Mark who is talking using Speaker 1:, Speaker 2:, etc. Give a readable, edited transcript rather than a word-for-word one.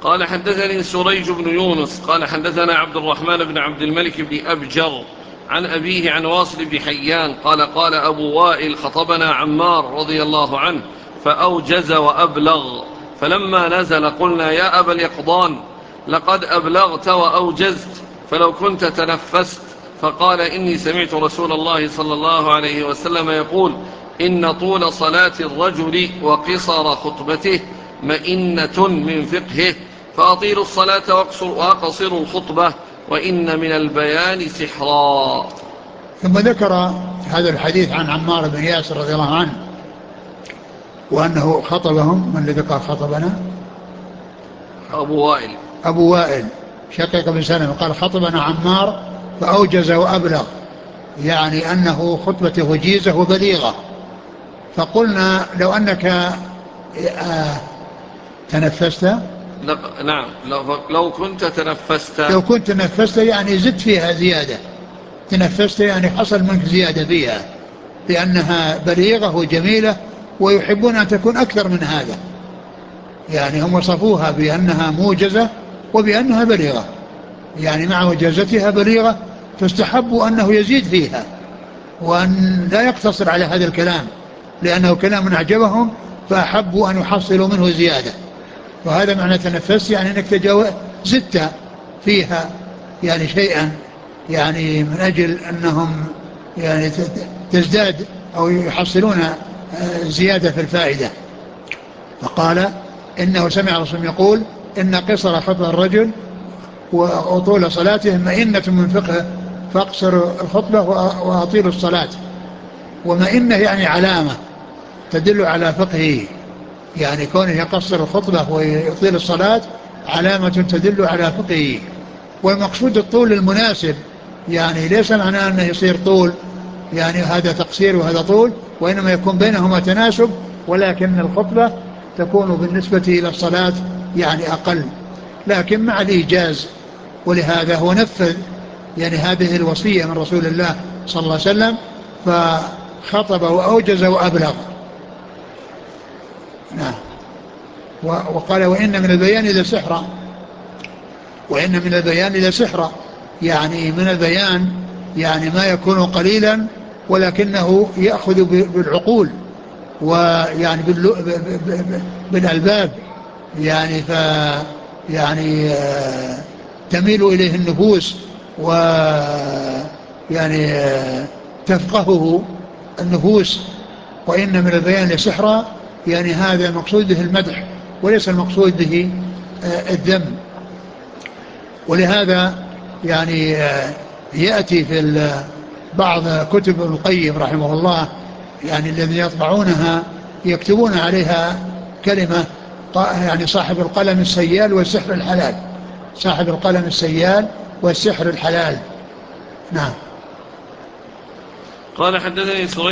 Speaker 1: قال حدثني سريج بن يونس قال حدثنا عبد الرحمن بن عبد الملك بن أبجر عن أبيه عن واصل بن حيان قال قال أبو وائل خطبنا عمار رضي الله عنه فأوجز وأبلغ، فلما نزل قلنا يا أبا اليقظان لقد أبلغت وأوجزت، فلو كنت تنفست. فقال إني سمعت رسول الله صلى الله عليه وسلم يقول إن طول صلاة الرجل وقصر خطبته مئنة من فقهه، فأطيلوا الصلاة وأقصروا الخطبة، وإن من البيان سحرا.
Speaker 2: ثم ذكر هذا الحديث عن عمار بن ياسر رضي الله عنه وأنه خطبهم. من الذي قال خطبنا؟
Speaker 1: أبو وائل.
Speaker 2: أبو وائل شقيق بن سلمة قال خطبنا عمار فأوجز وأبلغ، يعني أنه خطبته وجيزة وبليغة. فقلنا لو أنك تنفست.
Speaker 1: نعم، لو كنت تنفست.
Speaker 2: لو كنت تنفست يعني زدت فيها زيادة. تنفست يعني حصل منك زيادة فيها، لأنها بليغة وجميلة، ويحبون أن تكون أكثر من هذا. يعني هم وصفوها بأنها موجزة وبأنها بليغة، يعني مع وجازتها بليغة، فاستحبوا أنه يزيد فيها وأن لا يقتصر على هذا الكلام، لأنه كلام أعجبهم فأحبوا أن يحصلوا منه زيادة. وهذا معنى تنفس، يعني أنك زدت فيها يعني شيئا، يعني من أجل أنهم يعني تزداد أو يحصلون زيادة في الفائدة. فقال إنه سمع رسول يقول إن قصر خطبة الرجل وطول صلاته مئنة من فقهه، فاقصر الخطبة وأطيل الصلاة. ومئنة يعني علامة تدل على فقهه، يعني كونه يقصر الخطبة ويطيل الصلاة علامة تدل على فقهه. والمقصود الطول المناسب، يعني ليس معناه أنه يصير طول يعني هذا تقصير وهذا طول، وإنما يكون بينهما تناسب، ولكن الخطبة تكون بالنسبة إلى الصلاة يعني أقل، لكن مع الإيجاز. ولهذا هو نفذ يعني هذه الوصية من رسول الله صلى الله عليه وسلم، فخطب وأوجز وأبلغ. نعم. وقال وإن من البيان لسحرا. وإن من البيان لسحرا، يعني من البيان يعني ما يكون قليلا ولكنه يأخذ بالعقول ويعني بالألباب، يعني يعني تميل إليه النفوس ويعني تفقهه النفوس. وإن من البيان لسحرا، يعني هذا المقصود به المدح وليس المقصود به الذم. ولهذا يعني يأتي في بعض كتب ابن القيم رحمه الله، يعني الذين يطبعونها يكتبون عليها كلمة يعني صاحب القلم السيال والسحر الحلال. صاحب القلم السيال والسحر الحلال. نعم.
Speaker 1: قال حدثني سريج